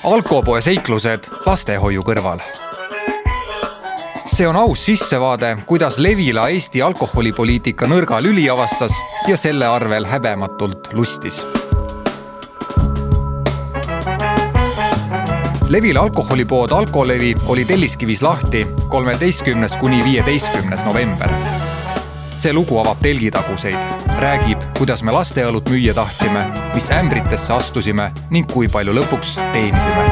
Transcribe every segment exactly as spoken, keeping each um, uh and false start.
Alkopoe seiklused lastehoiu kõrval. See on aus sissevaade, kuidas Levila Eesti alkoholipoliitika nõrga lüli avastas ja selle arvel häbematult lustis. Levila alkoholipood Alkolevi oli Telliskivis lahti kolmeteistkümnes kuni viieteistkümnes november. See lugu avab telgitaguseid, räägib, kuidas me lasteõlut müüa tahtsime, mis ämbritesse astusime ning kui palju lõpuks teenisime.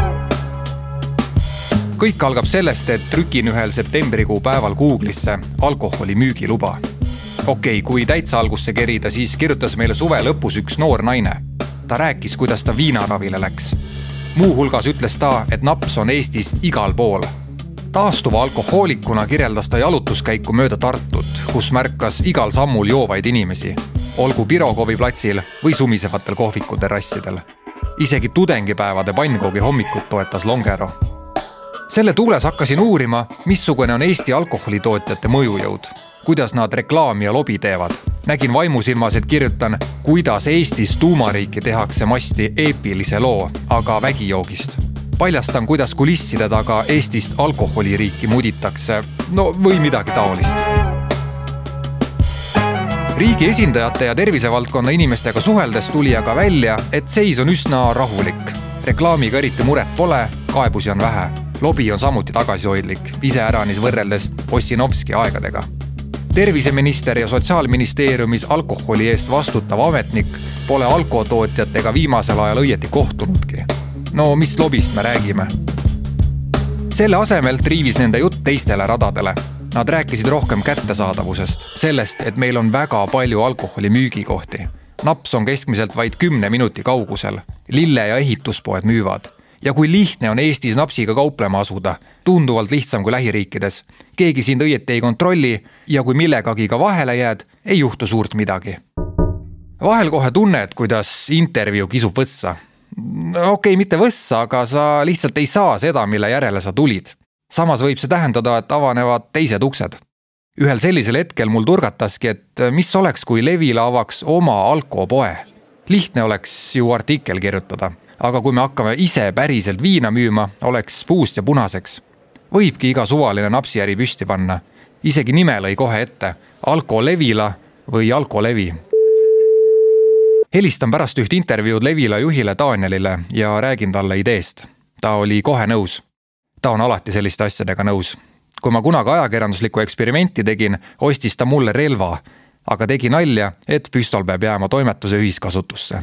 Kõik algab sellest, et trükin ühel septembrikuu päeval Google'isse alkoholi müügiluba. Okei, kui täitsa algusse kerida, siis kirjutas meile suve lõpus üks noor naine. Ta rääkis, kuidas ta viinaravile läks. Muu hulgas ütles ta, et naps on Eestis igal pool. Taastuva alkohoolikuna kirjeldas ta jalutuskäiku mööda Tartut, kus märkas igal sammul joovaid inimesi, olgu Pirogovi platsil või sumisevatel kohvikute rassidel. Isegi tudengipäevade pannkoogi hommikut toetas Longero. Selle tuules hakkasin uurima, missugune on Eesti alkoholitootjate mõjujõud, kuidas nad reklaami ja lobi teevad. Nägin vaimusilmas, et kirjutan, kuidas Eestis tuumariiki tehakse masti eepilise loo, aga vägijoogist. Paljastan, kuidas kulisside taga Eestist alkoholiriiki muditakse, no või midagi taolist. Riigi esindajate ja tervisevaldkonna inimestega suheldes tuli aga välja, et seis on üsna rahulik. Reklaamiga eriti muret pole, kaebusi on vähe. Lobi on samuti tagasihoidlik, ise äranis võrreldes Ossinovski aegadega. Terviseminister ja Sotsiaalministeeriumis alkoholi eest vastutav ametnik pole alkotootjatega viimasel ajal õieti kohtunudki. No mis lobist me räägime? Selle asemel triivis nende jutt teistele radadele. Nad rääkisid rohkem kättesaadavusest, sellest, et meil on väga palju alkoholi müügikohti. Naps on keskmiselt vaid kümne minuti kaugusel. Lille- ja ehituspoed müüvad. Ja kui lihtne on Eestis napsiga kauplema asuda, tunduvalt lihtsam kui lähiriikides. Keegi sind õieti ei kontrolli ja kui millegagi ka vahele jääd, ei juhtu suurt midagi. Vahel kohe tunned, kuidas intervjuu kisub võssa. Okei, okay, mitte võssa, aga sa lihtsalt ei saa seda, mille järele sa tulid. Samas võib see tähendada, et avanevad teised uksed. Ühel sellisel hetkel mul turgataski, et mis oleks, kui Levila avaks oma alkopoe. Lihtne oleks ju artikkel kirjutada. Aga kui me hakkame ise päriselt viina müüma, oleks puust ja punaseks. Võibki iga suvaline napsiäri püsti panna. Isegi nime lõi kohe ette. Alkolevila või Alkolevi. Helistan pärast üht intervjuud Levila juhile Danielile ja räägin talle ideest. Ta oli kohe nõus. Ta on alati selliste asjadega nõus. Kui ma kunagi ajakirjanduslikku eksperimenti tegin, ostis ta mulle relva, aga tegi nalja, et püstol peab jääma toimetuse ühiskasutusse.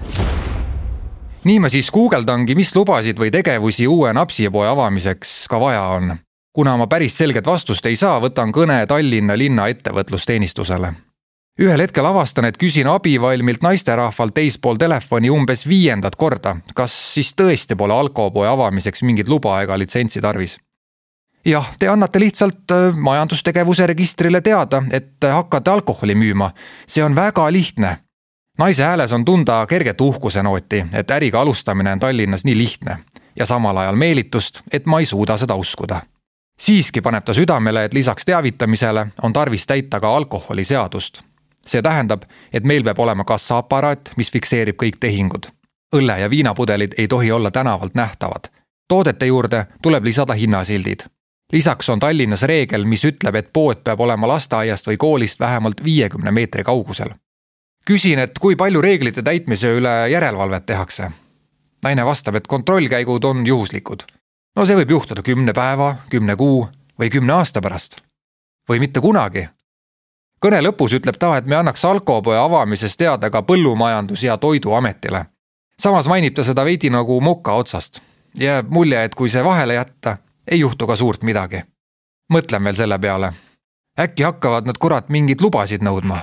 Nii ma siis guugeldangi, mis lubasid või tegevusi uue napsipoe avamiseks ka vaja on. Kuna ma päris selget vastust ei saa, võtan kõne Tallinna linna ettevõtlusteenistusele. Ühel hetkel avastan, et küsin abivalmilt naisterahvalt teispool telefoni umbes viiendat korda, kas siis tõesti pole alkopoe avamiseks mingit luba ega litsentsi tarvis. Jah, te annate lihtsalt majandustegevuse registrile teada, et hakkate alkoholi müüma. See on väga lihtne. Naise hääles on tunda kerget uhkuse nooti, et äriga alustamine on Tallinnas nii lihtne ja samal ajal meelitust, et ma ei suuda seda uskuda. Siiski paneb ta südamele, et lisaks teavitamisele on tarvis täita ka alkoholiseadust. See tähendab, et meil peab olema kassaaparaat, mis fikseerib kõik tehingud. Õlle ja viinapudelid ei tohi olla tänavalt nähtavad. Toodete juurde tuleb lisada hinnasildid. Lisaks on Tallinnas reegel, mis ütleb, et pood peab olema lasteaiast või koolist vähemalt viiekümne meetri kaugusel. Küsin, et kui palju reeglite täitmise üle järelevalvet tehakse. Naine vastab, et kontrollkäigud on juhuslikud. No see võib juhtuda kümne päeva, kümne kuu või kümne aasta pärast. Või mitte kunagi. Kõne lõpus ütleb ta, et me annaks alkopoe avamisest teada ka põllumajandus- ja toiduametile. Samas mainib ta seda veidi nagu moka otsast. Jääb mulje, et kui see vahele jätta, ei juhtu ka suurt midagi. Mõtlen veel selle peale. Äkki hakkavad nad kurat mingid lubasid nõudma.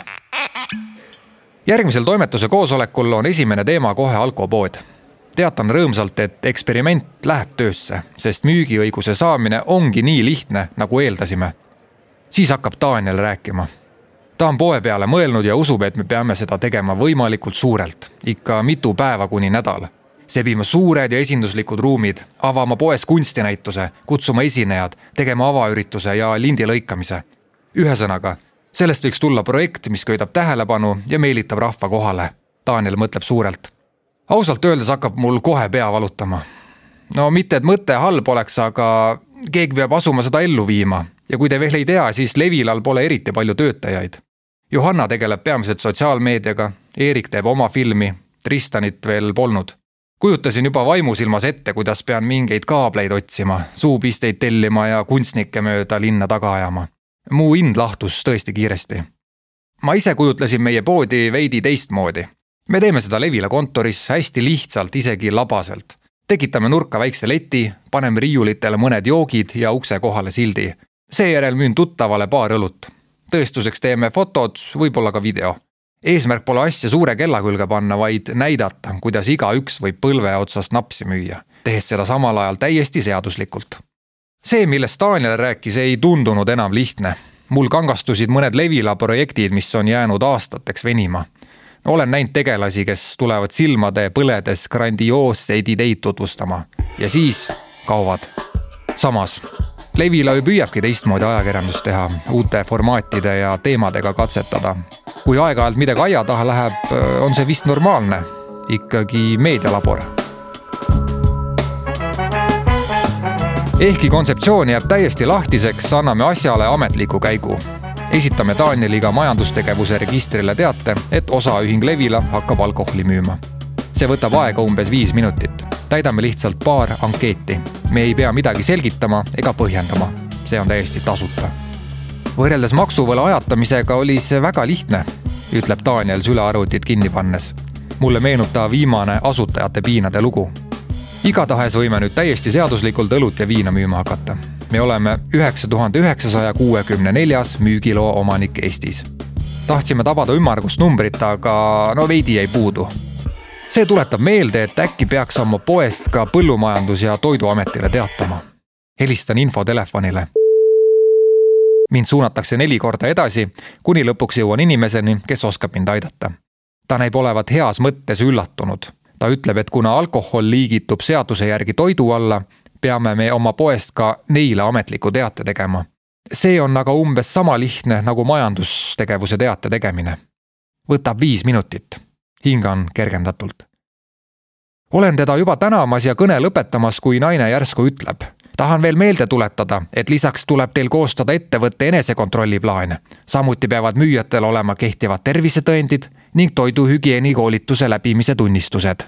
Järgmisel toimetuse koosolekul on esimene teema kohe alkopood. Teatan rõõmsalt, et eksperiment läheb töösse, sest müügiõiguse saamine ongi nii lihtne, nagu eeldasime. Siis hakkab Daniel rääkima. Ta on poe peale mõelnud ja usub, et me peame seda tegema võimalikult suurelt, ikka mitu päeva kuni nädal. Sebime suured ja esinduslikud ruumid, avama poes kunstinäituse, kutsuma esinejad, tegema avaürituse ja lindi lõikamise. Ühesõnaga, sellest võiks tulla projekt, mis köidab tähelepanu ja meelitab rahva kohale. Daniel mõtleb suurelt. Ausalt öeldes hakkab mul kohe pea valutama. no mitte, et mõte halb oleks, aga keegi peab asuma seda ellu viima ja kui te veel ei tea, siis Levilal pole eriti palju töötajaid. Johanna tegeleb peamiselt sotsiaalmeediaga, Eerik teeb oma filmi, Tristanit veel polnud. Kujutasin juba vaimusilmas ette, kuidas pean mingeid kaableid otsima, suupisteid tellima ja kunstnikke mööda linna taga ajama. Muu ind lahtus tõesti kiiresti. Ma ise kujutlesin meie poodi veidi teistmoodi. Me teeme seda Levila kontoris hästi lihtsalt, isegi labaselt. Tekitame nurka väikse leti, paneme riiulitele mõned joogid ja ukse kohale sildi. Seejärel müün tuttavale paar õlut. Tõestuseks teeme fotod, võib-olla ka video. Eesmärk pole asja suure kella külge panna, vaid näidata, kuidas iga üks võib põlve otsast napsi müüa, tehes seda samal ajal täiesti seaduslikult. See, millest Daniel rääkis, ei tundunud enam lihtne. Mul kangastusid mõned Levila projektid, mis on jäänud aastateks venima. Olen näinud tegelasi, kes tulevad silmade põledes grandioosseid ideid tutvustama ja siis kauvad. Samas, Levila ju püüabki teistmoodi ajakirjandust teha, uute formaatide ja teemadega katsetada. Kui aeg-ajalt midagi aia taha läheb, on see vist normaalne, ikkagi meedialabor. Ehkki kontseptsioon jääb täiesti lahtiseks, anname asjale ametliku käigu. Esitame Danieliga majandustegevuse registrile teate, et osaühing Levila hakkab alkoholi müüma. See võtab aega umbes viis minutit. Täidame lihtsalt paar ankeeti. Me ei pea midagi selgitama ega põhjendama. See on täiesti tasuta. Võrreldes maksuvõla ajatamisega oli see väga lihtne, ütleb Daniel sülearvutit kinni pannes. Mulle meenub ta viimane asutajate piinade lugu. Igatahes võime nüüd täiesti seaduslikult õlut ja viina müüma hakata. Me oleme üheksa tuhat üheksasaja kuuekümne neljas müügiloo omanik Eestis. Tahtsime tabada ümmargust numbrit, aga no veidi ei puudu. See tuletab meelde, et äkki peaks oma poest ka Põllumajandus- ja Toiduametile teatama. Helistan infotelefonile. Mind suunatakse neli korda edasi, kuni lõpuks jõuan inimeseni, kes oskab mind aidata. Ta näib olevat heas mõttes üllatunud. Ta ütleb, et kuna alkohol liigitub seaduse järgi toidu alla, peame me oma poest ka neile ametliku teate tegema. See on aga umbes sama lihtne nagu majandustegevuse teate tegemine. Võtab viis minutit. Hingan kergendatult. Olen teda juba tänamas ja kõne lõpetamas, kui naine järsku ütleb. Tahan veel meelde tuletada, et lisaks tuleb teil koostada ettevõtte enesekontrolli plaan. Samuti peavad müüjatel olema kehtivad tervisetõendid ning toiduhügieeni koolituse läbimise tunnistused.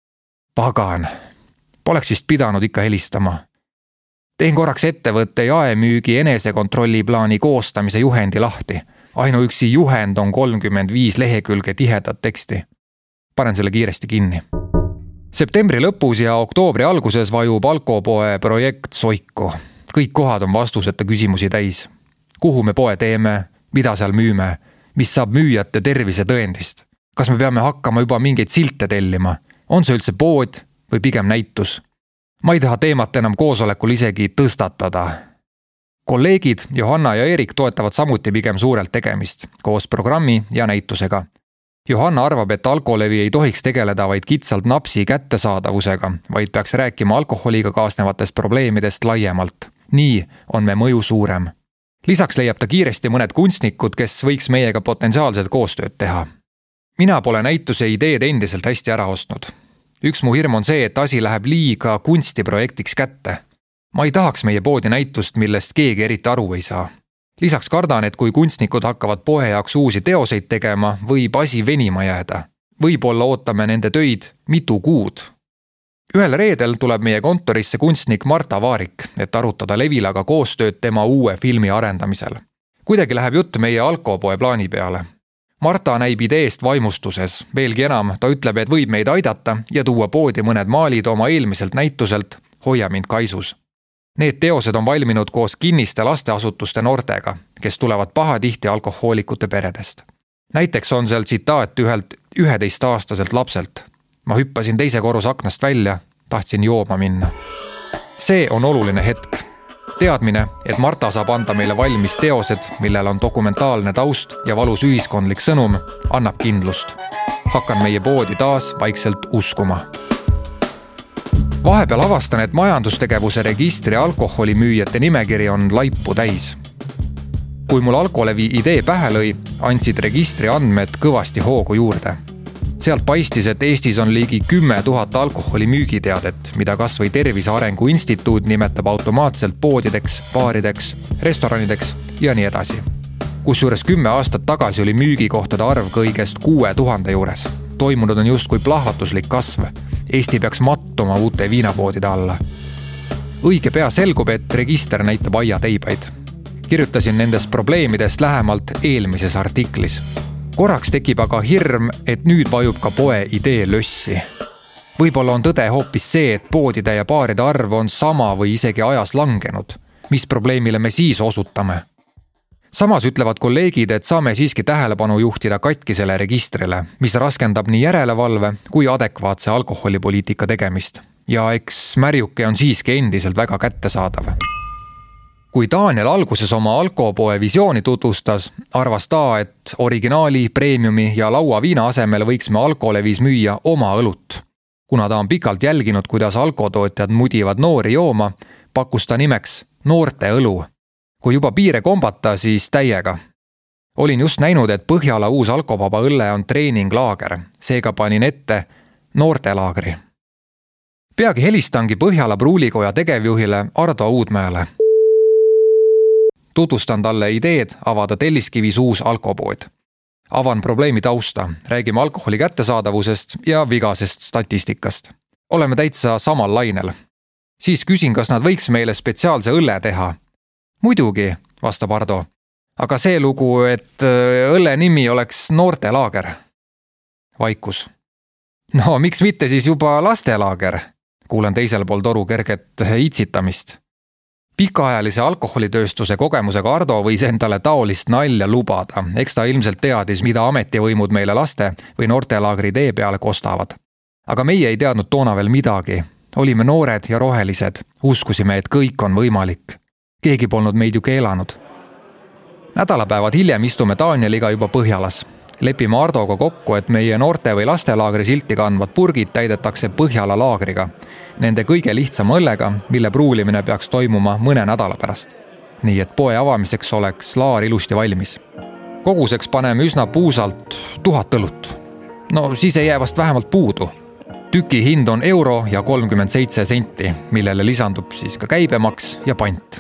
Pagan. Poleks vist pidanud ikka helistama. Teen korraks ettevõtte jaemüügi enesekontrolli plaani koostamise juhendi lahti. Ainuüksi juhend on kolmkümmend viis lehekülge tihedat teksti. Panen selle kiiresti kinni. Septembri lõpus ja oktoobri alguses vajub alkopoe projekt soiku. Kõik kohad on vastuseta küsimusi täis. Kuhu me poe teeme, mida seal müüme, mis saab müüjate tervise tõendist? Kas me peame hakkama juba mingeid silte tellima? On see üldse pood või pigem näitus? Ma ei taha teemat enam koosolekul isegi tõstatada. Kolleegid Johanna ja Eerik toetavad samuti pigem suurelt tegemist, koos programmi ja näitusega. Johanna arvab, et Alkolevi ei tohiks tegeleda vaid kitsalt napsi kättesaadavusega, vaid peaks rääkima alkoholiga kaasnevatest probleemidest laiemalt. Nii on me mõju suurem. Lisaks leiab ta kiiresti mõned kunstnikud, kes võiks meiega potentsiaalselt koostööd teha. Mina pole näituse ideed endiselt hästi ära ostnud. Üks mu hirm on see, et asi läheb liiga kunstiprojektiks kätte. Ma ei tahaks meie poodi näitust, millest keegi eriti aru ei saa. Lisaks kardan, et kui kunstnikud hakkavad poe jaoks uusi teoseid tegema, võib asi venima jääda. Võib-olla ootame nende töid mitu kuud. Ühel reedel tuleb meie kontorisse kunstnik Marta Vaarik, et arutada Levilaga koostööd tema uue filmi arendamisel. Kuidagi läheb jutt meie alkopoe plaani peale. Marta näib ideest vaimustuses. Veelgi enam, ta ütleb, et võib meid aidata ja tuua poodi mõned maalid oma eelmiselt näituselt Hoia mind kaisus. Need teosed on valminud koos kinniste lasteasutuste noortega, kes tulevad pahatihti alkohoolikute peredest. Näiteks on seal tsitaat ühelt üheteistaastaselt lapselt. Ma hüppasin teise korrus aknast välja, tahtsin jooma minna. See on oluline hetk. Teadmine, et Marta saab anda meile valmis teosed, millel on dokumentaalne taust ja valus ühiskondlik sõnum, annab kindlust. Hakkan meie poodi taas vaikselt uskuma. Vahepeal avastan, et majandustegevuse registri alkoholimüüjate nimekiri on laipu täis. Kui mul Alkolevi idee pähe lõi, andsid registri andmed kõvasti hoogu juurde. Sealt paistis, et Eestis on ligi kümme tuhat alkoholi müügiteadet, mida kas või Tervise Arengu Instituut nimetab automaatselt poodideks, baarideks, restoranideks ja nii edasi. Kusjuures kümme aastat tagasi oli müügikohtade arv kõigest kuue tuhande juures. Toimunud on justkui plahvatuslik kasv. Eesti peaks mattuma uute viinapoodide alla. Õige pea selgub, et register näitab aiateibaid. Kirjutasin nendest probleemidest lähemalt eelmises artiklis. Korraks tekib aga hirm, et nüüd vajub ka poe idee lössi. Võib-olla on tõde hoopis see, et poodide ja baaride arv on sama või isegi ajas langenud. Mis probleemile me siis osutame? Samas ütlevad kolleegid, et saame siiski tähelepanu juhtida katkisele registrile, mis raskendab nii järelevalve kui adekvaatse alkoholipoliitika tegemist. Ja eks märjuke on siiski endiselt väga kättesaadav. Kui Daniel alguses oma alkopoe visiooni tutvustas, arvas ta, et originaali, premiumi ja lauaviina asemel võiksime alkolevis müüa oma õlut. Kuna ta on pikalt jälginud, kuidas alkotootjad mudivad noori jooma, pakkus ta nimeks noorte õlu. Kui juba piire kombata, siis täiega. Olin just näinud, et Põhjala uus alkovaba õlle on treeninglaager, seega panin ette noortelaagri. Peagi helistangi Põhjala Pruulikoja tegevjuhile Ardo Uudmäele. Tutvustan talle ideed avada Telliskivis uus alkopood. Avan probleemi tausta, räägime alkoholi kättesaadavusest ja vigasest statistikast. Oleme täitsa samal lainel. Siis küsin, kas nad võiks meile spetsiaalse õlle teha. Muidugi, vastab Ardo. Aga see lugu, et õlle nimi oleks noortelaager. Vaikus. No, miks mitte siis juba lastelaager? Kuulen teisel pool toru kerget itsitamist. Pikaajalise alkoholitööstuse kogemusega Ardo võis endale taolist nalja lubada. Eks ta ilmselt teadis, mida ametivõimud meile laste või noortelaagri tee peale kostavad. Aga meie ei teadnud toona veel midagi. Olime noored ja rohelised. Uskusime, et kõik on võimalik. Keegi polnud meid ju keelanud. Nädalapäevad hiljem istume Danieliga juba Põhjalas. Lepime Ardoga kokku, et meie noorte või lastelaagri silti kandvad purgid täidetakse Põhjala laagriga. Nende kõige lihtsam õllega, mille pruulimine peaks toimuma mõne nädala pärast. Nii et poe avamiseks oleks laar ilusti valmis. Koguseks paneme üsna puusalt tuhat õlut. No siis ei jää vast vähemalt puudu. Tüki hind on euro ja kolmkümmend seitse senti, millele lisandub siis ka käibemaks ja pant.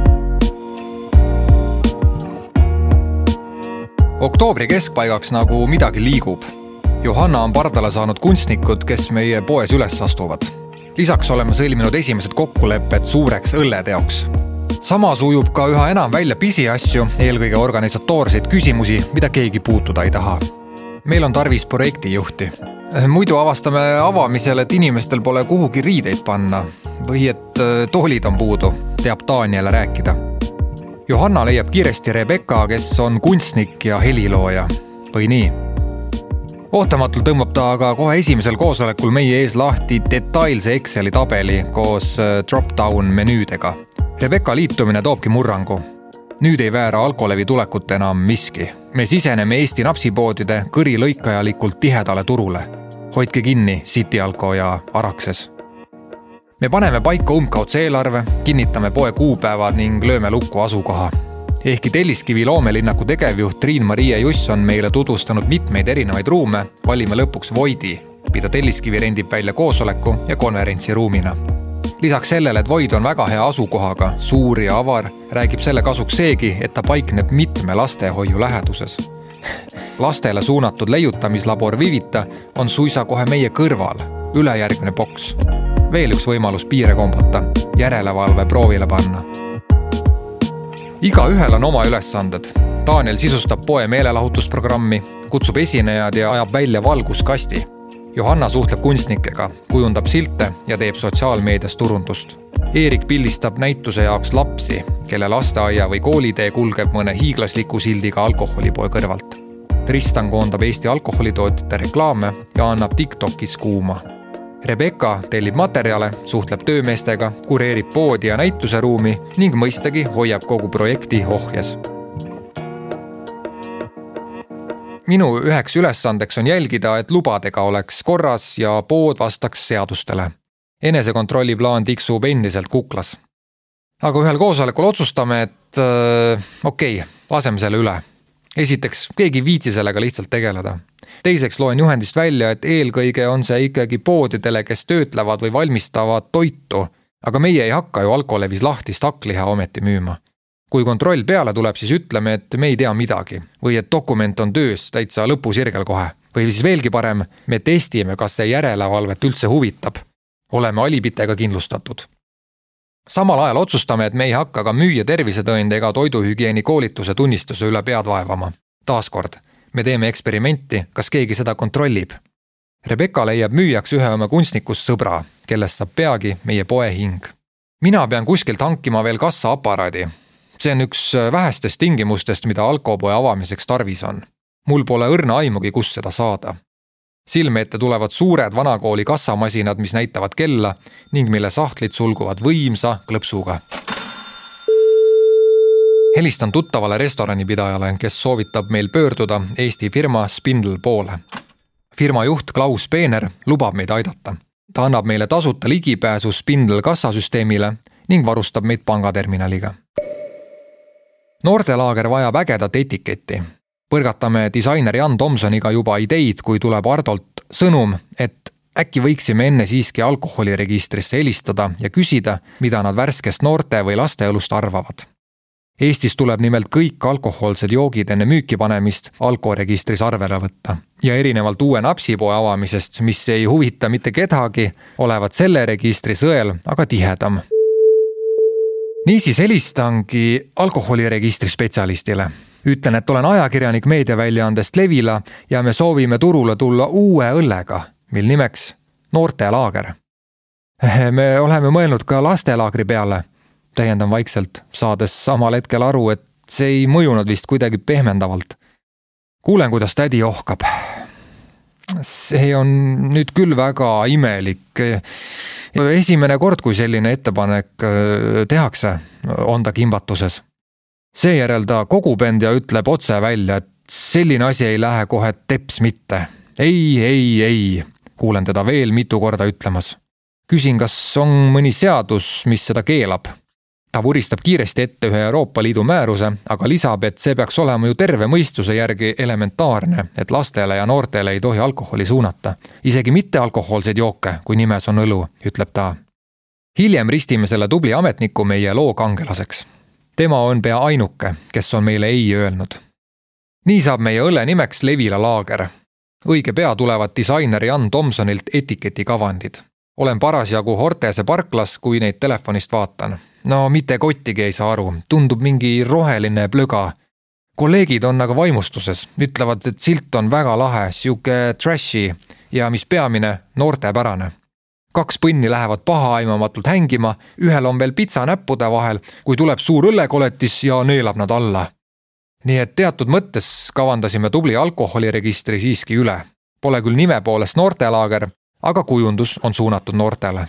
Oktoobri keskpaigaks nagu midagi liigub. Johanna on pardale saanud kunstnikud, kes meie poes üles astuvad. Lisaks oleme sõlminud esimesed kokkulepped suureks õlleteoks. Samas ujub ka üha enam välja pisiasju, eelkõige organisatoorseid küsimusi, mida keegi puutuda ei taha. Meil on tarvis projektijuhti. Muidu avastame avamisel, et inimestel pole kuhugi riideid panna või et toolid on puudu, teab Daniel rääkida. Johanna leiab kiiresti Rebecca, kes on kunstnik ja helilooja. Või nii? Ootamatult tõmbab ta aga kohe esimesel koosolekul meie ees lahti detailse Exceli tabeli koos drop-down menüüdega. Rebecca liitumine toobki murrangu. Nüüd ei väära alkolevi tulekut enam miski. Me siseneme Eesti napsipoodide kõrilõikajalikult tihedale turule. Hoidke kinni City Alko ja Arakses. Me paneme paika umbkaudse eelarve, kinnitame poe kuupäevad ning lööme lukku asukoha. Ehkki Telliskivi loomelinnaku tegevjuht Triin-Marie Juss on meile tutvustanud mitmeid erinevaid ruume, valime lõpuks Voidi, mida Telliskivi rendib välja koosoleku ja konverentsiruumina. Lisaks sellele, et Void on väga hea asukohaga, suur ja avar, räägib selle kasuks seegi, et ta paikneb mitme lastehoiu läheduses. Lastele suunatud leiutamislabor Vivita on suisa kohe meie kõrval, ülejärgmine boks. Veel üks võimalus piire kombata, järelevalve proovile panna. Iga ühel on oma ülesanded. Daniel sisustab poe meelelahutusprogrammi, kutsub esinejad ja ajab välja valguskasti. Johanna suhtleb kunstnikega, kujundab silte ja teeb sotsiaalmeedias turundust. Eerik pildistab näituse jaoks lapsi, kelle lasteaia või koolitee kulgeb mõne hiiglasliku sildiga alkoholipoe kõrvalt. Tristan koondab Eesti alkoholitootjate reklaame ja annab TikTokis kuuma. Rebecca tellib materjale, suhtleb töömeestega, kureerib poodi ja näituseruumi ning mõistagi hoiab kogu projekti ohjes. Minu üheks ülesandeks on jälgida, et lubadega oleks korras ja pood vastaks seadustele. Enesekontrolli plaan tiksub endiselt kuklas. Aga ühel koosolekul otsustame, et äh, okei, okay, laseme selle üle. Esiteks, keegi viitsi sellega lihtsalt tegeleda. teiseks loen juhendist välja, et eelkõige on see ikkagi poodidele, kes töötlevad või valmistavad toitu, aga meie ei hakka ju Alkolevis lahtist hakkliha ometi müüma. Kui kontroll peale tuleb, siis ütleme, et me ei tea midagi või et dokument on töös täitsa lõpusirgel kohe. Või siis veelgi parem, me testime, kas see järelevalvet üldse huvitab. Oleme alibitega kindlustatud. Samal ajal otsustame, et me ei hakka ka müüja tervisetõende ega toiduhügieeni koolituse tunnistuse üle pead vaevama. Taaskord, me teeme eksperimenti, kas keegi seda kontrollib. Rebecca leiab müüjaks ühe oma kunstnikust sõbra, kellest saab peagi meie poe hing. Mina pean kuskilt hankima veel kassaaparaadi. See on üks vähestest tingimustest, mida alkopoe avamiseks tarvis on. Mul pole õrna aimugi, kus seda saada. Silme ette tulevad suured vanakooli kassamasinad, mis näitavad kella ning mille sahtlid sulguvad võimsa klõpsuga. Helistan tuttavale restoranipidajale, kes soovitab meil pöörduda Eesti firma Spindle poole. Firma juht Klaus Peener lubab meid aidata. Ta annab meile tasuta ligipääsu Spindle kassasüsteemile ning varustab meid pangaterminaliga. Noortelaager vajab ägedat etiketti. Põrgatame disainer Jan Tomsoniga juba ideid, kui tuleb Ardolt sõnum, et äkki võiksime enne siiski alkoholiregistrisse helistada ja küsida, mida nad värskest noorte või lasteõlust arvavad. Eestis tuleb nimelt kõik alkohoolsed joogid enne müüki panemist alkoregistris arvele võtta. Ja erinevalt uue napsipoe avamisest, mis ei huvita mitte kedagi, olevat selle registri sõel aga tihedam. Niisiis helistangi alkoholiregistri spetsialistile. Ütlen, et olen ajakirjanik meediaväljaandest Levila ja me soovime turule tulla uue õllega, mil nimeks Noortelaager. Me oleme mõelnud ka lastelaagri peale, täiendan vaikselt, saades samal hetkel aru, et see ei mõjunud vist kuidagi pehmendavalt. Kuulen, kuidas tädi ohkab. See on nüüd küll väga imelik. Esimene kord, kui selline ettepanek tehakse, on ta kimbatuses. Seejärel ta kogub end ja ütleb otse välja, et selline asi ei lähe kohe teps mitte. Ei, ei, ei, kuulen teda veel mitu korda ütlemas. Küsin, kas on mõni seadus, mis seda keelab. Ta vuristab kiiresti ette ühe Euroopa Liidu määruse, aga lisab, et see peaks olema ju terve mõistuse järgi elementaarne, et lastele ja noortele ei tohi alkoholi suunata. Isegi mitte alkohoolseid jooke, kui nimes on õlu, ütleb ta. Hiljem ristime selle tubli ametniku meie loo kangelaseks. Tema on pea ainuke, kes on meile ei öelnud. Nii saab meie õlle nimeks Levila laager. Õige pea tulevad disainer Jan Tomsonilt etiketi kavandid. Olen parasjagu Hortese parklas, kui neid telefonist vaatan. No mitte kottigi ei saa aru, tundub mingi roheline plöga. Kolleegid on aga vaimustuses, ütlevad, et silt on väga lahe, siuke trashy ja mis peamine, noortepärane. Kaks põnni lähevad pahaaimamatult hängima, ühel on veel pitsa näppude vahel, kui tuleb suur õllekoletis ja neelab nad alla. Nii et teatud mõttes kavandasime tubli alkoholiregistri siiski üle. Pole küll nime poolest noortelaager, aga kujundus on suunatud noortele.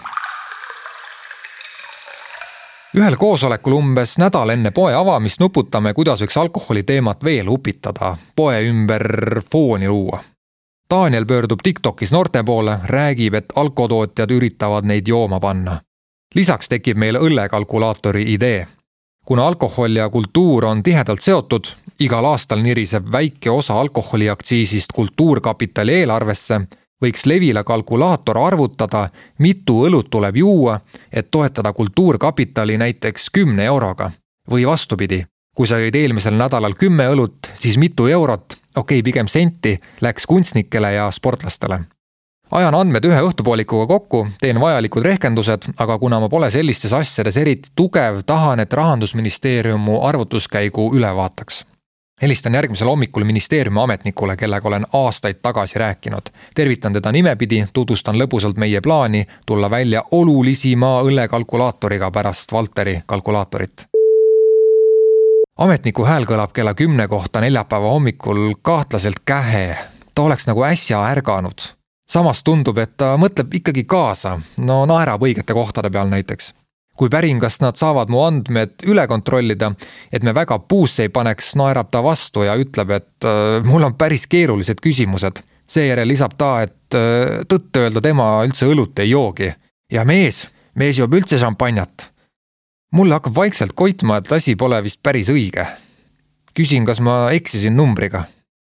Ühel koosolekul umbes nädal enne poe avamist nuputame, kuidas võiks alkoholi teemat veel upitada, poe ümber fooni luua. Daniel pöördub TikTokis noorte poole, räägib, et alkotootjad üritavad neid jooma panna. Lisaks tekib meil õllekalkulaatori idee. Kuna alkohol ja kultuur on tihedalt seotud, igal aastal niriseb väike osa alkoholiaktsiisist kultuurkapitali eelarvesse, võiks Levila kalkulaator arvutada, mitu õlut tuleb juua, et toetada kultuurkapitali näiteks kümne euroga. Või vastupidi, kui sa jõid eelmisel nädalal kümme õlut, siis mitu eurot, okei, pigem senti, läks kunstnikele ja sportlastele. Ajan andmed ühe õhtupoolikuga kokku, teen vajalikud rehkendused, aga kuna ma pole sellistes asjades eriti tugev, tahan, et Rahandusministeeriumu arvutuskäigu üle vaataks. Helistan järgmisel hommikul ministeeriumi ametnikule, kellega olen aastaid tagasi rääkinud. Tervitan teda nimepidi, tutvustan lõbusalt meie plaani tulla välja olulisima õllekalkulaatoriga pärast Valteri kalkulaatorit. Ametniku hääl kõlab kella kümne kohta neljapäeva hommikul kahtlaselt kähe. Ta oleks nagu äsja ärganud. Samas tundub, et ta mõtleb ikkagi kaasa, no naerab õigete kohtade peal näiteks. Kui pärin, kas nad saavad mu andmed üle kontrollida, et me väga puusse ei paneks, naerab ta vastu ja ütleb, et äh, mul on päris keerulised küsimused. Seejärel lisab ta, et äh, tõtt öelda tema üldse õlut ei joogi. Ja mees, mees joob üldse šampanjat. Mulle hakkab vaikselt koitma, et asi pole vist päris õige. Küsin, kas ma eksisin numbriga.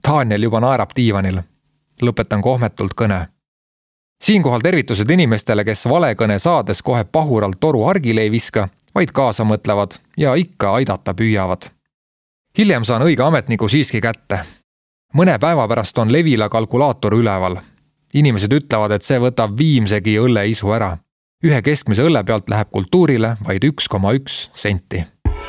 Daniel juba naerab diivanil. Lõpetan kohmetult kõne. Siinkohal tervitused inimestele, kes valekõne saades kohe pahuralt toru hargile ei viska, vaid kaasa mõtlevad ja ikka aidata püüavad. Hiljem saan õige ametniku siiski kätte. Mõne päeva pärast on Levila kalkulaator üleval. Inimesed ütlevad, et see võtab viimsegi õlle isu ära. Ühe keskmise õlle pealt läheb kultuurile vaid üks koma üks senti.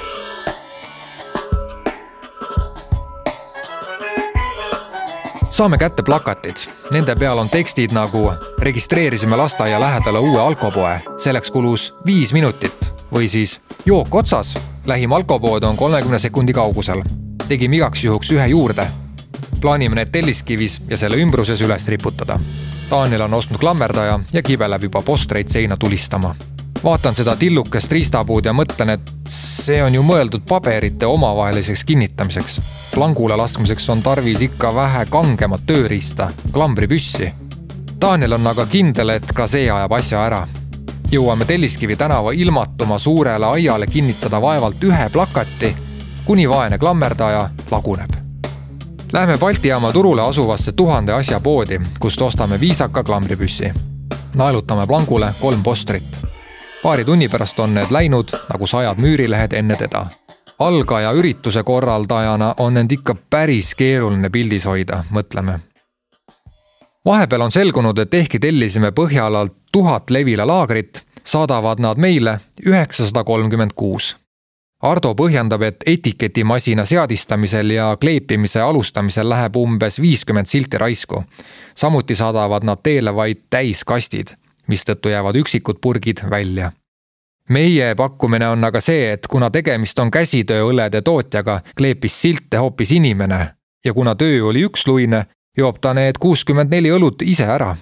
Saame kätte plakatid. Nende peal on tekstid nagu registreerisime lasteaia lähedale uue alkopoe, selleks kulus viis minutit või siis jook otsas, lähim alkopood on kolmekümne sekundi kaugusel. Tegime igaks juhuks ühe juurde. Plaanime need telliskivis ja selle ümbruses üles riputada. Daniel on ostnud klammerdaja ja kibeleb juba postreid seina tulistama. Vaatan seda tillukest riistapuud ja mõtlen, et see on ju mõeldud paberite omavaheliseks kinnitamiseks. Plangule laskmiseks on tarvis ikka vähe kangemat tööriista, klambripüssi. Daniel on aga kindel, et ka see ajab asja ära. Jõuame Telliskivi tänava ilmatuma suurele aiale kinnitada vaevalt ühe plakati, kuni vaene klammerdaja laguneb. Lähme Balti jaama turule asuvasse tuhande asja poodi, kust ostame viisaka klambripüssi. Naelutame plangule kolm postrit. Paari tunni pärast on need läinud, nagu sajad müürilehed enne teda. Algaja ürituse korraldajana on end ikka päris keeruline pildis hoida, mõtleme. Vahepeal on selgunud, et ehkki tellisime Põhjalalt tuhat Levila laagrit, saadavad nad meile üheksasada kolmkümmend kuus. Ardo põhjendab, et etiketimasina seadistamisel ja kleepimise alustamisel läheb umbes viiskümmend silti raisku. Samuti saadavad nad teele vaid täiskastid, mistõttu jäävad üksikud purgid välja. Meie pakkumine on aga see, et kuna tegemist on käsitööõllede tootjaga, kleepis silte hoopis inimene ja kuna töö oli üksluine, joob ta need kuuskümmend neli õlut ise ära.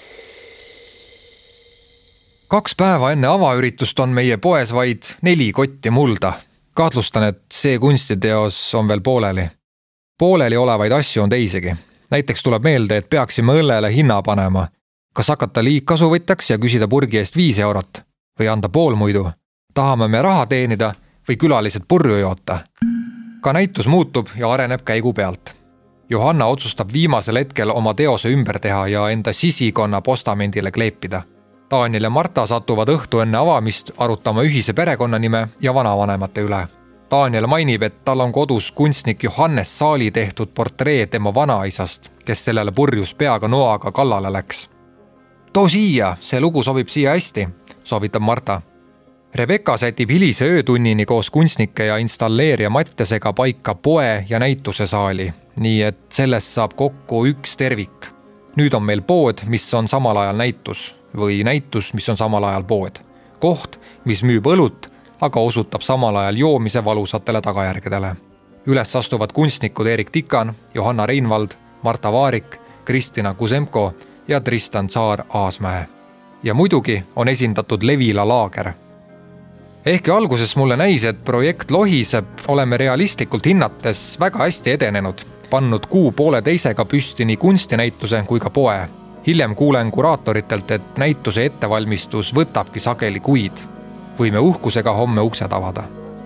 Kaks päeva enne avaüritust on meie poes vaid neli kotti mulda. Kahtlustan, et see kunstiteos on veel pooleli. Pooleli olevaid asju on teisigi. Näiteks tuleb meelde, et peaksime õllele hinna panema. Kas hakata liigkasuvõtjaks ja küsida purgi eest viis eurot või anda pool muidu? Tahame me raha teenida või külalised purju joota? Ka näitus muutub ja areneb käigu pealt. Johanna otsustab viimasel hetkel oma teose ümber teha ja enda sisikonna postamendile kleepida. Daniel ja Marta satuvad õhtu enne avamist arutama ühise perekonnanime ja vanavanemate üle. Daniel mainib, et tal on kodus kunstnik Johannes Saali tehtud portree tema vanaisast, kes sellele purjus peaga noaga kallale läks. Too siia, see lugu sobib siia hästi, soovitab Marta. Rebecca sätib hilise öötunnini koos kunstnike ja installeerija Mattiasega paika poe ja näituse saali, nii et sellest saab kokku üks tervik. Nüüd on meil pood, mis on samal ajal näitus või näitus, mis on samal ajal pood. Koht, mis müüb õlut, aga osutab samal ajal joomise valusatele tagajärgedele. Üles astuvad kunstnikud Erik Tikan, Johanna Reinvald, Marta Vaarik, Kristina Kuzemko ja Tristan Saar Aasmäe. Ja muidugi on esindatud Levila laager. Ehkki alguses mulle näis, et projekt lohiseb, oleme realistlikult hinnates väga hästi edenenud, pannud kuu poole teisega püsti nii kunstinäituse kui ka poe. Hiljem kuulen kuraatoritelt, et näituse ettevalmistus võtabki sageli kuid. Võime uhkusega homme uksed avada.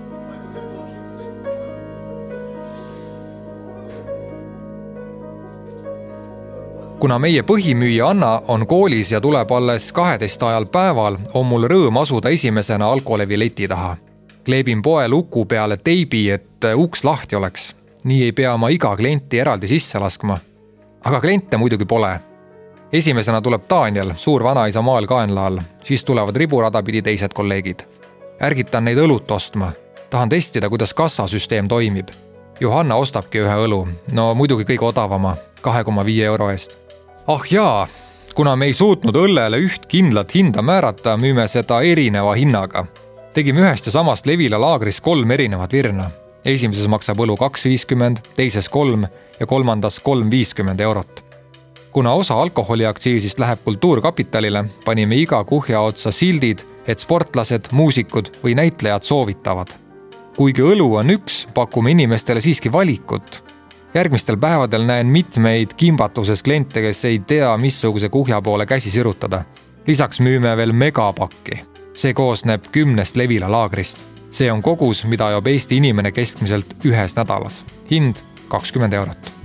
Kuna meie põhimüüja Anna on koolis ja tuleb alles kaheteist ajal päeval, on mul rõõm asuda esimesena Alkolevi leti taha. Kleebin poe luku peale teibi, et uks lahti oleks. Nii ei pea ma iga klienti eraldi sisse laskma. Aga kliente muidugi pole. Esimesena tuleb Daniel, suur vanaisa maal kaenlaal, siis tulevad riburada pidi teised kolleegid. Ärgitan neid õlut ostma. Tahan testida, kuidas kassasüsteem toimib. Johanna ostabki ühe õlu, no muidugi kõige odavama, kahe koma viis euro eest. Ah jaa, kuna me ei suutnud õllele üht kindlat hinda määrata, müüme seda erineva hinnaga. Tegime ühest ja samast Levila laagris kolm erinevat virna. Esimeses maksab õlu kaks viiskümmend, teises kolm ja kolmandas kolm viiskümmend eurot. Kuna osa alkoholiaktsiisist läheb kultuurkapitalile, panime iga kuhja otsa sildid, et sportlased, muusikud või näitlejad soovitavad. Kuigi õlu on üks, pakume inimestele siiski valikut. Järgmistel päevadel näen mitmeid kimbatuses kliente, kes ei tea, missuguse kuhja poole käsi sirutada. Lisaks müüme veel megapakki. See koosneb kümnest Levila laagrist. See on kogus, mida joob Eesti inimene keskmiselt ühes nädalas. Hind kakskümmend eurot.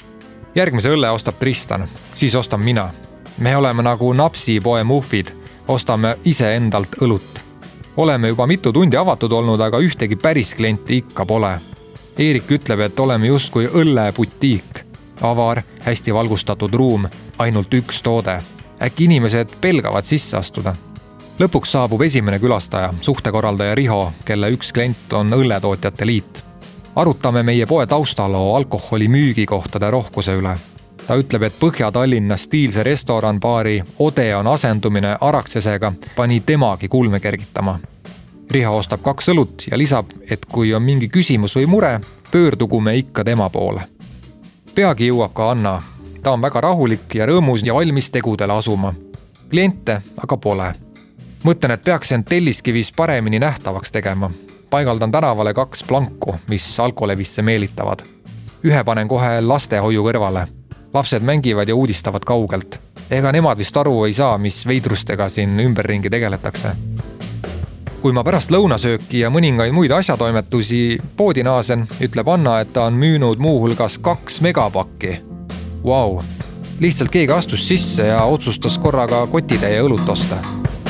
Järgmise õlle ostab Tristan, siis ostan mina. Me oleme nagu napsipoe muffid, ostame ise endalt õlut. Oleme juba mitu tundi avatud olnud, aga ühtegi päris klienti ikka pole. Eerik ütleb, et oleme justkui õlleputiik. Avar, hästi valgustatud ruum, ainult üks toode. Äkki inimesed pelgavad sisse astuda. Lõpuks saabub esimene külastaja, suhtekorraldaja Riho, kelle üks klient on õlletootjate liit. Arutame meie poe taustaloo alkoholi müügikohtade rohkuse üle. Ta ütleb, et Põhja-Tallinna stiilse restoranbaari Odeon asendumine Araksesega pani temagi kulme kergitama. Riho ostab kaks õlut ja lisab, et kui on mingi küsimus või mure, pöördugu me ikka tema poole. Peagi jõuab ka Anna. Ta on väga rahulik ja rõõmus ja valmis tegudele asuma. Kliente aga pole. Mõtlen, et peaks end Telliskivis paremini nähtavaks tegema. Paigaldan tänavale kaks planku, mis alkolevisse meelitavad. Ühe panen kohe lastehoiu kõrvale. Lapsed mängivad ja uudistavad kaugelt. Ega nemad vist aru ei saa, mis veidrustega siin ümberringi tegeletakse. Kui ma pärast lõunasööki ja mõningaid muid asjatoimetusi poodi naasen, ütleb Anna, et ta on müünud muuhulgas kaks megapakki. Vau, lihtsalt keegi astus sisse ja otsustas korraga kotitäie õlut osta.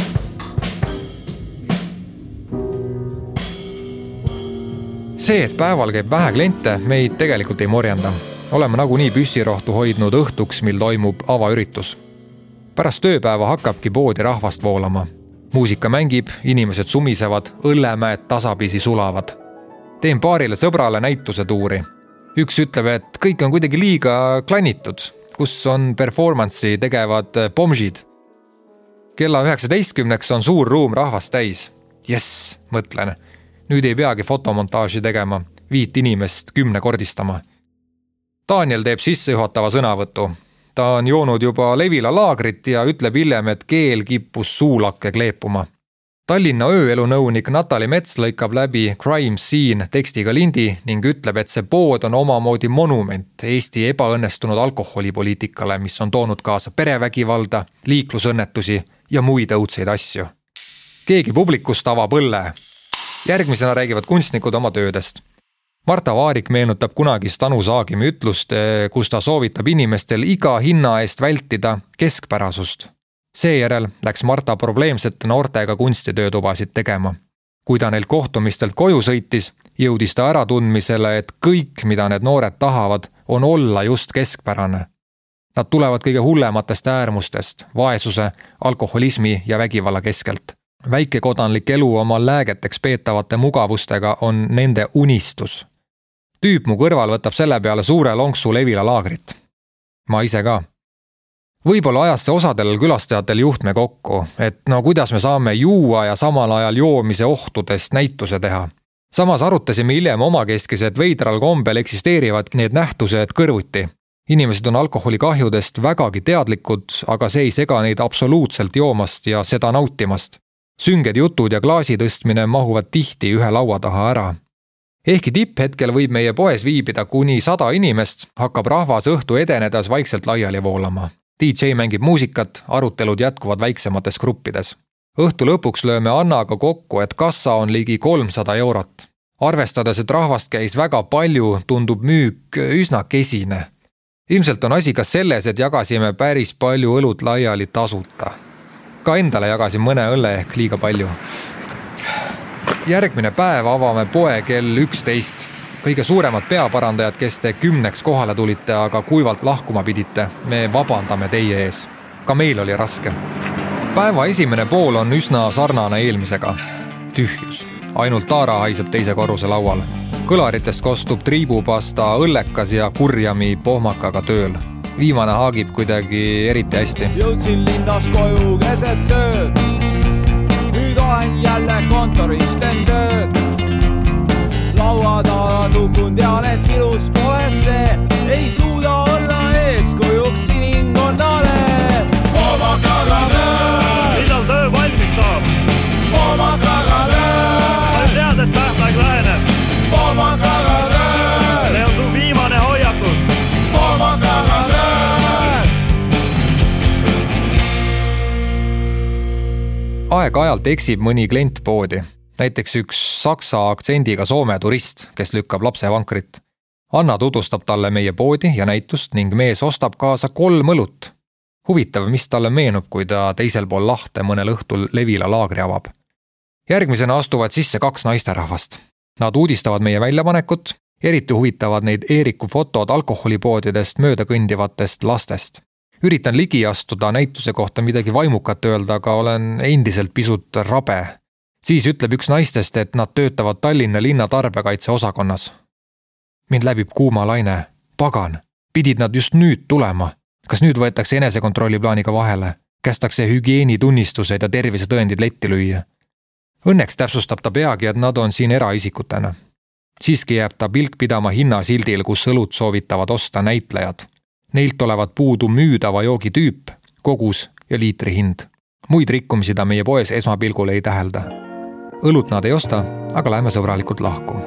See, et päeval käib vähe kliente, meid tegelikult ei morjenda. Oleme nagunii püssirohtu hoidnud õhtuks, mil toimub avaüritus. Pärast tööpäeva hakkabki poodi rahvast voolama. Muusika mängib, inimesed sumisevad, õllemäed tasapisi sulavad. Teen paarile sõbrale näituse tuuri. Üks ütleb, et kõik on kuidagi liiga klanitud, kus on performance'i tegevad pomžid. Kella üheksateistkümneks on suur ruum rahvast täis. Jess, mõtlen. Nüüd ei peagi fotomontaaži tegema, viit inimest kümne kordistama. Daniel teeb sissejuhatava sõnavõtu. Ta on joonud juba Levila laagrit ja ütleb hiljem, et keel kippus suulakke kleepuma. Tallinna ööelunõunik Natali Mets lõikab läbi Crime Scene tekstiga lindi ning ütleb, et see pood on omamoodi monument Eesti ebaõnnestunud alkoholipoliitikale, mis on toonud kaasa perevägivalda, liiklusõnnetusi ja muid õudseid asju. Keegi publikust avab õlle. Järgmisena räägivad kunstnikud oma töödest. Marta Vaarik meenutab kunagist Anu Saagimi ütlust, kus ta soovitab inimestel iga hinna eest vältida keskpärasust. Seejärel läks Marta probleemsete noortega kunstitöötubasid tegema. Kui ta neil kohtumistelt koju sõitis, jõudis ta ära tundmisele, et kõik, mida need noored tahavad, on olla just keskpärane. Nad tulevad kõige hullematest äärmustest, vaesuse, alkoholismi ja vägivalla keskelt. Väikekodanlik elu oma läägeteks peetavate mugavustega on nende unistus. Tüüp mu kõrval võtab selle peale suure lonksu Levila laagrit. Ma ise ka. Võib-olla ajas see osadel külastajatel juhtme kokku, et no kuidas me saame juua ja samal ajal joomise ohtudest näituse teha. Samas arutasime hiljem omakeskis, et veidral kombel eksisteerivad need nähtused kõrvuti. Inimesed on alkoholikahjudest vägagi teadlikud, aga see ei sega neid absoluutselt joomast ja seda nautimast. Sünged jutud ja klaasi tõstmine mahuvad tihti ühe laua taha ära. Ehkki tipphetkel võib meie poes viibida kuni sada inimest, hakkab rahvas õhtu edenedes vaikselt laiali voolama. D J mängib muusikat, arutelud jätkuvad väiksemates gruppides. Õhtu lõpuks lööme Annaga kokku, et kassa on ligi kolmsada eurot. Arvestades, et rahvast käis väga palju, tundub müük üsna kesine. Ilmselt on asi ka selles, et jagasime päris palju õlut laiali tasuta. Ka endale jagasin mõne õlle ehk liiga palju. Järgmine päev avame poe kell üksteist. Kõige suuremad peaparandajad, kes te kümneks kohale tulite, aga kuivalt lahkuma pidite, me vabandame teie ees. Ka meil oli raske. Päeva esimene pool on üsna sarnane eelmisega. Tühjus. Ainult taara haiseb teise korruse laual. Kõlaritest kostub triibupasta õllekas ja kurjami pohmakaga tööl. Viimane haagib kuidagi eriti hästi. Jõudsin linnas koju keset tööd. Nüüd olen jälle kontorist en tööd. Laua taha tukun, tean, et ilus pole see. Ei suuda olla eeskujuks inimkonnale. Pohmakaga tööd. Millal töö valmis saab? Pohmakaga tööd. Ma tead, et tähtaeg läheneb. Pohmakaga tööd. See on su viimane hoiakus. Pohmakaga tööd. Aeg-ajalt eksib mõni klient poodi. Näiteks üks saksa aktsendiga Soome turist, kes lükkab lapse vankrit. Anna tutvustab talle meie poodi ja näitust ning mees ostab kaasa kolm õlut. Huvitav, mis talle meenub, kui ta teisel pool lahte mõnel õhtul Levila laagri avab. Järgmisena astuvad sisse kaks naisterahvast. Nad uudistavad meie väljapanekut, eriti huvitavad neid Eeriku fotod alkoholipoodidest mööda kõndivatest lastest. Üritan ligi astuda näituse kohta midagi vaimukat öelda, aga olen endiselt pisut rabe. Siis ütleb üks naistest, et nad töötavad Tallinna linna tarbekaitse osakonnas. Mind läbib kuuma laine. Pagan, pidid nad just nüüd tulema. Kas nüüd võetakse enesekontrolli plaaniga vahele? Kästakse hügieenitunnistused ja tervisetõendid letti lüüa? Õnneks täpsustab ta peagi, et nad on siin eraisikutena. Siiski jääb ta pilk pidama hinnasildil, kus õlut soovitavad osta näitlejad. Neilt olevat puudu müüdava joogi tüüp, kogus ja liitri hind. Muid rikkumisi ta meie poes esmapilgul ei tähelda. Õlut nad ei osta, aga lähme sõbralikult lahku.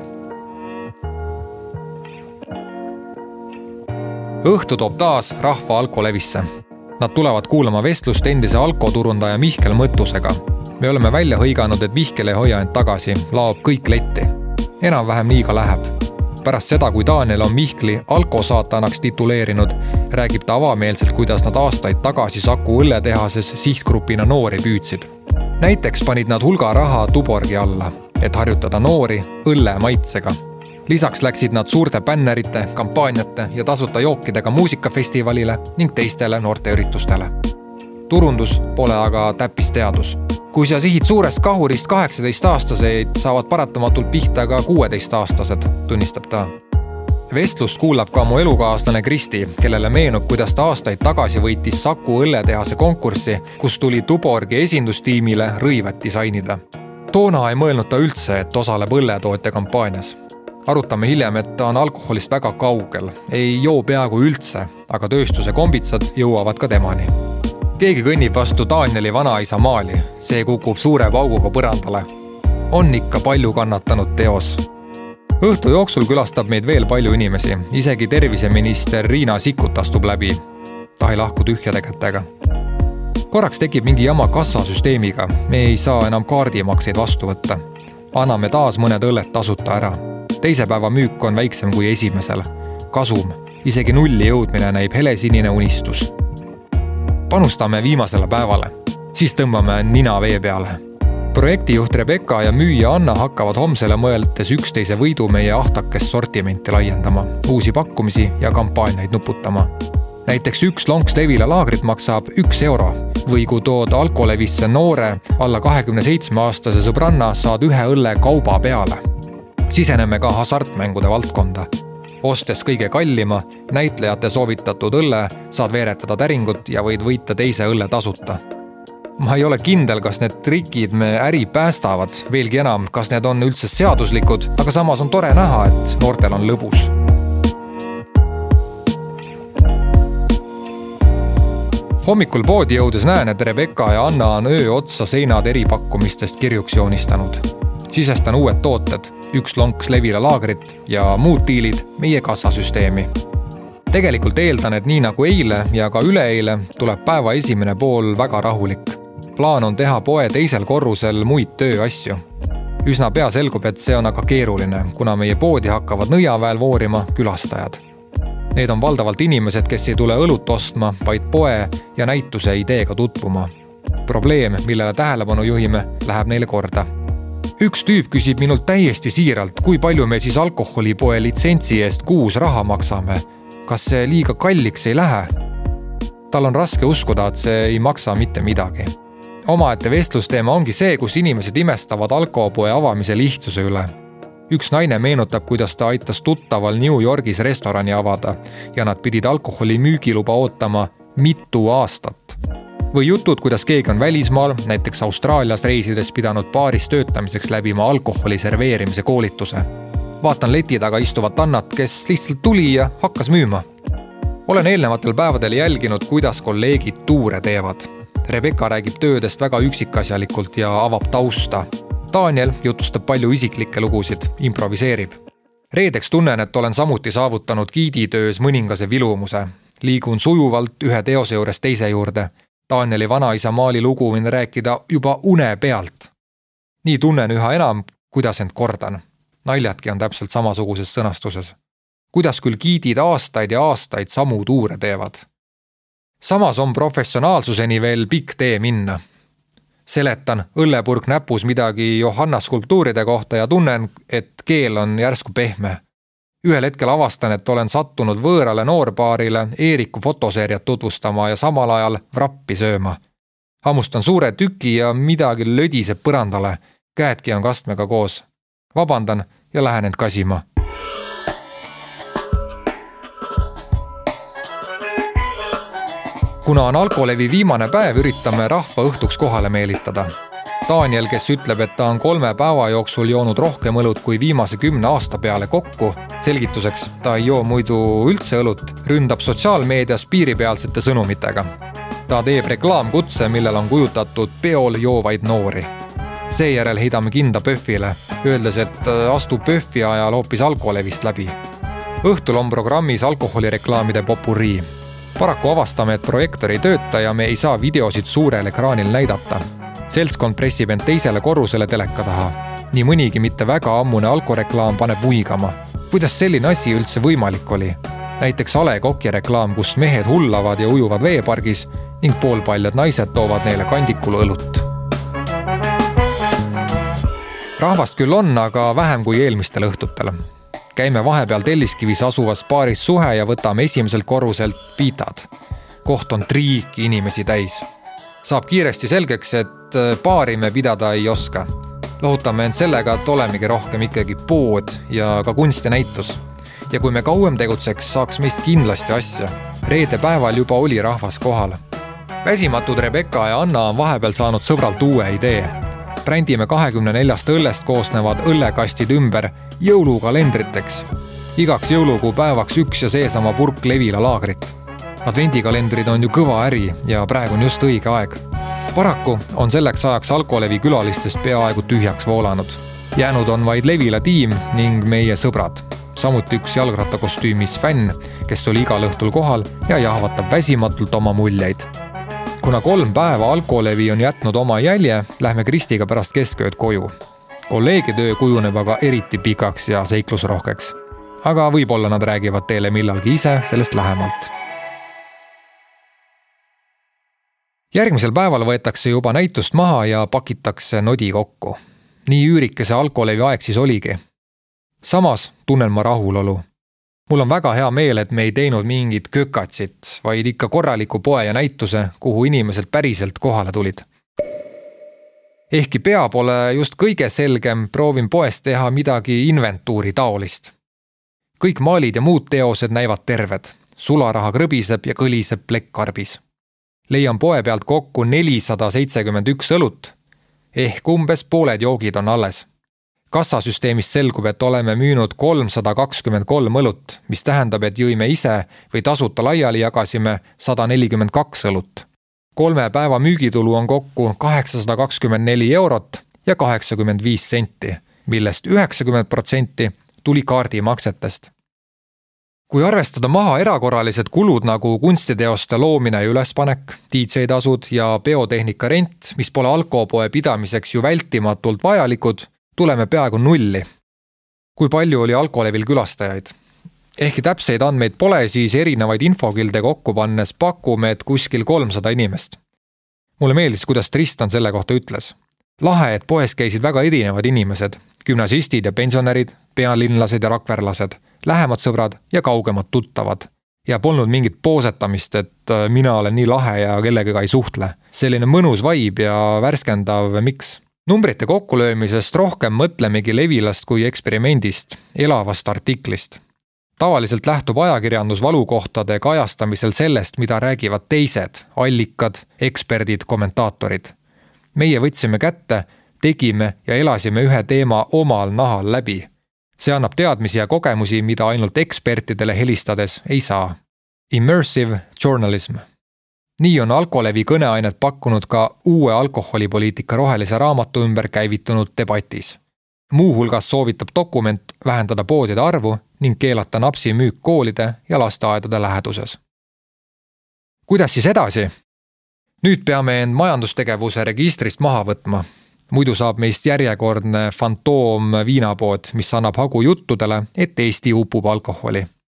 Õhtu toob taas rahva alkolevisse. Nad tulevad kuulama vestlust endise alkoturundaja Mihkel Mõttusega. Me oleme välja hõiganud, et Mihkel ei hoia end tagasi, laob kõik letti. Enam vähem nii ka läheb. Pärast seda, kui Daniel on Mihkli alkosaatanaks tituleerinud, räägib ta avameelselt, kuidas nad aastaid tagasi Saku õlletehases sihtgrupina noori püüdsid. Näiteks panid nad hulga raha Tuborgi alla, et harjutada noori õlle maitsega. Lisaks läksid nad suurte bännerite, kampaaniate ja tasuta jookidega muusikafestivalile ning teistele noorteüritustele. Turundus pole aga täppisteadus. Kui sa sihid suurest kahurist kaheksateist aastaseid, saavad paratamatult pihta ka kuueteist aastased, tunnistab ta. Vestlust kuulab ka mu elukaaslane Kristi, kellele meenub, kuidas ta aastaid tagasi võitis Saku õlletehase konkurssi, kus tuli Tuborgi esindustiimile rõivet disainida. Toona ei mõelnud ta üldse, et osaleb õlletootja kampaanias. Arutame hiljem, et ta on alkoholist väga kaugel, ei joo peaaegu üldse, aga tööstuse kombitsad jõuavad ka temani. Keegi kõnnib vastu Danieli vanaisa maali, see kukub suure pauguga põrandale. On ikka palju kannatanud teos. Õhtu jooksul külastab meid veel palju inimesi, isegi terviseminister Riina Sikkut astub läbi. Ta ei lahku tühjade kätega. Korraks tekib mingi jama kassasüsteemiga, me ei saa enam kaardimakseid vastu võtta. Anname taas mõned õlled tasuta ära. Teise päeva müük on väiksem kui esimesel. Kasum, isegi nulli jõudmine näib helesinine unistus. Panustame viimasele päevale, siis tõmbame nina vee peale. Projektijuht Rebecca ja müüja Anna hakkavad homsele mõeldes üksteise võidu meie ahtakest sortimenti laiendama, uusi pakkumisi ja kampaaniaid nuputama. Näiteks üks lonks Levila laagrit maksab üks euro või kui tood alkolevisse noore alla kahekümne seitsme aastase sõbranna, saad ühe õlle kauba peale. Siseneme ka hasartmängude valdkonda. Ostes kõige kallima, näitlejate soovitatud õlle, saad veeretada täringut ja võid võita teise õlle tasuta. Ma ei ole kindel, kas need trikid me äri päästavad, veelgi enam, kas need on üldse seaduslikud, aga samas on tore näha, et noortel on lõbus. Hommikul poodi jõudes näen, et Rebecca ja Anna on öö otsa seinad eripakkumistest kirjuks joonistanud. Sisestan uued tooted, üks lonks Levila laagrit ja muud diilid meie kassasüsteemi. Tegelikult eeldan, et nii nagu eile ja ka üleeile tuleb päeva esimene pool väga rahulik. Plaan on teha poe teisel korrusel muid tööasju. Üsna pea selgub, et see on aga keeruline, kuna meie poodi hakkavad nõiaväel voorima külastajad. Need on valdavalt inimesed, kes ei tule õlut ostma, vaid poe ja näituse ideega tutvuma. Probleem, millele tähelepanu juhime, läheb neile korda. Üks tüüp küsib minult täiesti siiralt, kui palju me siis alkoholipoe litsentsi eest kuus raha maksame. Kas see liiga kalliks ei lähe? Tal on raske uskuda, et see ei maksa mitte midagi. Omaette vestlusteema ongi see, kus inimesed imestavad alkopoe avamise lihtsuse üle. Üks naine meenutab, kuidas ta aitas tuttaval New Yorgis restorani avada ja nad pidid alkoholi müügiluba ootama mitu aastat. Või jutud, kuidas keegi on välismaal, näiteks Austraalias reisides pidanud baaris töötamiseks läbima alkoholi serveerimise koolituse. Vaatan leti taga istuvat Annat, kes lihtsalt tuli ja hakkas müüma. Olen eelnevatel päevadel jälginud, kuidas kolleegid tuure teevad. Rebecca räägib töödest väga üksikasjalikult ja avab tausta. Daniel jutustab palju isiklikke lugusid, improviseerib. Reedeks tunnen, et olen samuti saavutanud giiditöös mõningase vilumuse. Liigun sujuvalt ühe teose juures teise juurde. Danieli vanaisa maali lugu võin rääkida juba une pealt. Nii tunnen üha enam, kuidas end kordan. Naljatki on täpselt samasuguses sõnastuses. kuidas küll giidid aastaid ja aastaid samu tuure teevad. Samas on professionaalsuseni veel pikk tee minna. Seletan õllepurk näpus midagi Johanna skulptuuride kohta ja tunnen, et keel on järsku pehme. Ühel hetkel avastan, et olen sattunud võõrale noorpaarile Eeriku fotoseeriat tutvustama ja samal ajal vrappi sööma. Hammustan suure tüki ja midagi lödiseb põrandale. Käedki on kastmega koos. Vabandan ja lähen end kasima. Kuna on Alkolevi viimane päev, üritame rahva õhtuks kohale meelitada. Daniel, kes ütleb, et ta on kolme päeva jooksul joonud rohkem õlut kui viimase kümne aasta peale kokku, selgituseks ta ei joo muidu üldse õlut, ründab sotsiaalmeedias piiripealsete sõnumitega. Ta teeb reklaamkutse, millel on kujutatud peol joovaid noori. Seejärel heidame kinda Pöffile, öeldes, et astub Pöffi ajal hoopis Alkolevist läbi. Õhtul on programmis alkoholireklaamide popurii. Paraku avastame, et projektor ei tööta ja me ei saa videosid suurel ekraanil näidata. Seltskond pressib end teisele korrusele teleka taha. Nii mõnigi mitte väga ammune alkoreklaam paneb muigama. Kuidas selline asi üldse võimalik oli? Näiteks Ale Koki reklaam, kus mehed hullavad ja ujuvad veepargis ning poolpaljad naised toovad neile kandikul õlut. Rahvast küll on, aga vähem kui eelmistel õhtutel. Käime vahepeal Telliskivis asuvas baaris Suhe ja võtame esimeselt korruselt piitad. Koht on triiki inimesi täis. Saab kiiresti selgeks, et baari me pidada ei oska. Lohutame end sellega, et olemegi rohkem ikkagi pood ja ka kunstinäitus. Ja kui me kauem tegutseks, saaks meist kindlasti asja. Reede päeval juba oli rahvas kohal. Väsimatud Rebecca ja Anna on vahepeal saanud sõbralt uue idee. Brändime kahekümne neljast õllest koosnevad õllekastid ümber jõulukalendriteks. Igaks jõulukuu päevaks üks ja seesama purk Levila laagrit. Advendikalendrid on ju kõva äri ja praegu on just õige aeg. Paraku on selleks ajaks Alkolevi külalistest peaaegu tühjaks voolanud. Jäänud on vaid Levila tiim ning meie sõbrad. Samuti üks jalgrattakostüümis fänn, kes oli igal õhtul kohal ja jahvatab väsimatult oma muljeid. Kuna kolm päeva Alkolevi on jätnud oma jälje, lähme Kristiga pärast keskööd koju. Kolleegitöö kujuneb aga eriti pikaks ja seiklusrohkeks. Aga võib-olla nad räägivad teile millalgi ise sellest lähemalt. Järgmisel päeval võetakse juba näitust maha ja pakitakse nodi kokku. Nii üürikese Alkolevi aeg siis oligi. Samas tunnen ma rahulolu. Mul on väga hea meel, et me ei teinud mingit kökatsit, vaid ikka korraliku poe ja näituse, kuhu inimesed päriselt kohale tulid. Ehkki pea pole just kõige selgem, proovin poes teha midagi inventuuri taolist. Kõik maalid ja muud teosed näivad terved. Sularaha krõbiseb ja kõliseb plekkarbis. Leian poe pealt kokku nelisada seitsekümmend üks õlut, ehk umbes pooled joogid on alles. Kassasüsteemist selgub, et oleme müünud kolmsada kakskümmend kolm õlut, mis tähendab, et jõime ise või tasuta laiali jagasime sada nelikümmend kaks õlut. Kolme päeva müügitulu on kokku kaheksasada kakskümmend neli eurot ja kaheksakümmend viis senti, millest üheksakümmend protsenti tuli kaardimaksetest. Kui arvestada maha erakorralised kulud nagu kunstiteoste loomine ja ülespanek, D J-tasud ja peotehnika rent, mis pole alkopoe pidamiseks ju vältimatult vajalikud, tuleme peaaegu nulli. Kui palju oli Alkolevil külastajaid? Ehkki täpseid andmeid pole, siis erinevaid infokilde kokku pannes pakume, et kuskil kolmsada inimest. Mulle meeldis, kuidas Tristan selle kohta ütles. Lahe, et poes käisid väga erinevad inimesed, gümnasistid ja pensionärid, pealinlased ja rakverlased, lähemad sõbrad ja kaugemad tuttavad. Ja polnud mingit poosetamist, et mina olen nii lahe ja kellegagi ei suhtle. Selline mõnus vibe ja värskendav miks. Numbrite kokkulöömisest rohkem mõtlemegi Levilast kui eksperimendist, elavast artiklist. Tavaliselt lähtub ajakirjandus valukohtade kajastamisel sellest, mida räägivad teised, allikad, eksperdid, kommentaatorid. Meie võtsime kätte, tegime ja elasime ühe teema omal nahal läbi. See annab teadmisi ja kogemusi, mida ainult ekspertidele helistades ei saa. Immersive journalism. Nii on Alkolevi kõneainet pakkunud ka uue alkoholipoliitika rohelise raamatu ümber käivitunud debatis. Muu hulgas soovitab dokument vähendada poodide arvu ning keelata napsi müük koolide ja lasteaedade läheduses. Kuidas siis edasi? Nüüd peame end majandustegevuse registrist maha võtma. Muidu saab meist järjekordne fantoom viinapood, mis annab hagu juttudele, et Eesti upub alkoholi.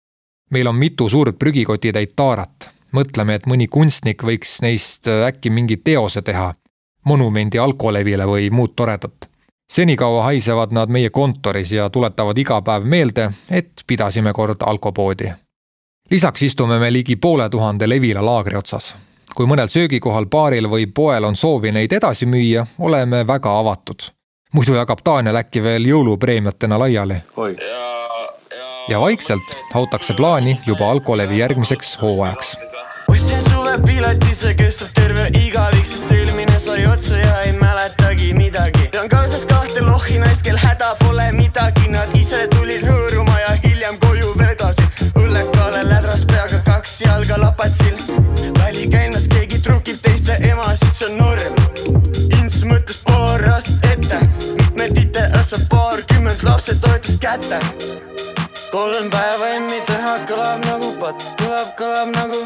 meil on mitu suurt prügikotitäit taarat. Mõtleme, et mõni kunstnik võiks neist äkki mingi teose teha, monumendi alkolevile või muud toredat. Senikaua haisevad nad meie kontoris ja tuletavad iga päev meelde, et pidasime kord alkopoodi. Lisaks istume me ligi poole tuhande Levila laagri otsas. Kui mõnel söögikohal, baaril või poel on soovi neid edasi müüa, oleme väga avatud. Muidu jagab Taaniel äkki veel jõulupreemiatena laiali. Oi. Ja vaikselt hautakse plaani juba alkolevi järgmiseks hooajaks. Ostsin suve piloti, see kestab terve igavik, sest eelmine sai otsa ja ei mäletagi midagi. On kaasas kahte lohi naist, kel häda pole midagi. Nad ise tulid hõõruma ja hiljem koju vedasid. Õllekale lädras peaga kaks jalga lapatsil. Väli käinas keegi trukib teiste emasid, see on norm. Ints mõtles poorast ette, mitme tite õssa paar kümmet lapse toetus kätte. Kolm päeva emmi teha kõlab nagu pat, kõlab, kõlab nagu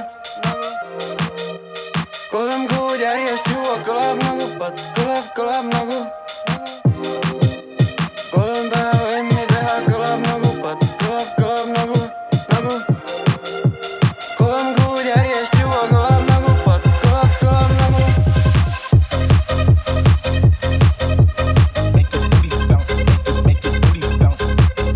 Kolm kuud järjest juua kõlab nagu pat, kõlab, kõlab nagu Kolm päeva emmi teha kõlab nagu pat, kõlab, kõlab nagu nagu Kolm kuud järjest juua kõlab nagu pat, kõlab, kõlab nagu Make the booty bounce, make the, make the booty bounce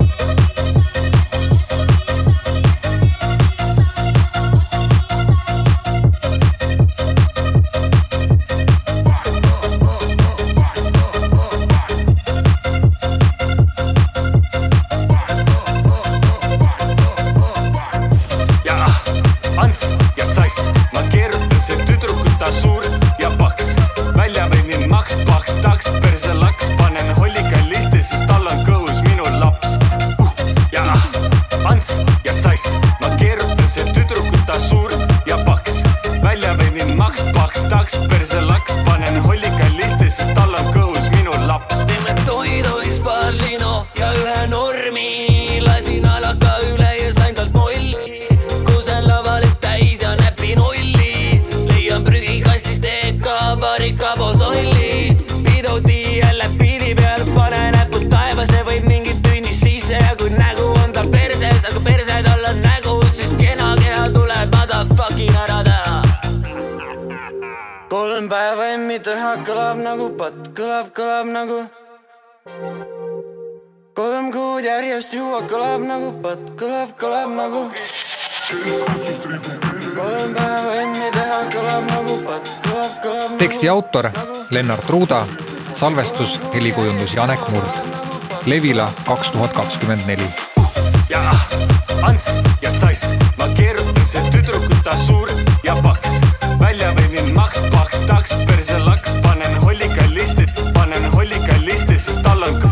Kolm päeva emmi teha kõlab nagu pat, kõlab, kõlab nagu Kolm kuud järjest juua kõlab nagu pat, kõlab, kõlab nagu Kolm päeva emmi teha kõlab nagu pat, kõlab, kõlab nagu Teksti autor Lennart Ruuda, salvestus, helikujundus Janek Murd. Levila kaks tuhat kakskümmend neli. Ja Ants ja Sass, ma keerutan see tüdrukuta suur ja paks Välja võinin maks, paks, taks, perse laks Panen hollika listit, panen hollika listit, sest tal on